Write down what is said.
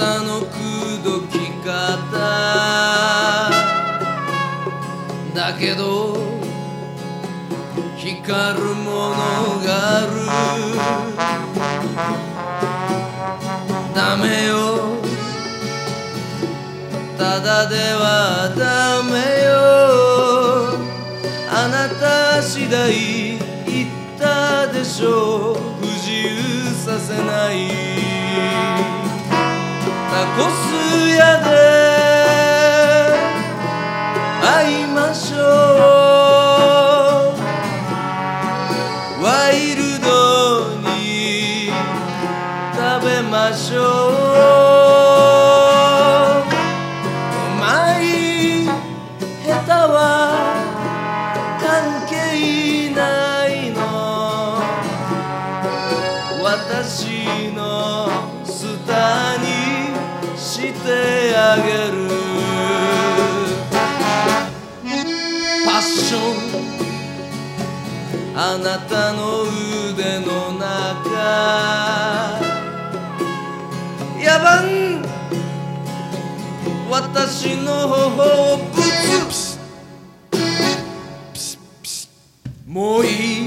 たの口説き方だけど光るものがある。ダメよ、ただではダメよ。あなた次第言ったでしょう。不自由させないタコス屋で会いましょう。ワイルドに食べましょう。うまい下手は関係ないの。私のスターにしてあげる。パッション、あなたの腕の中。野蛮、私の頬をブツブツ。もういい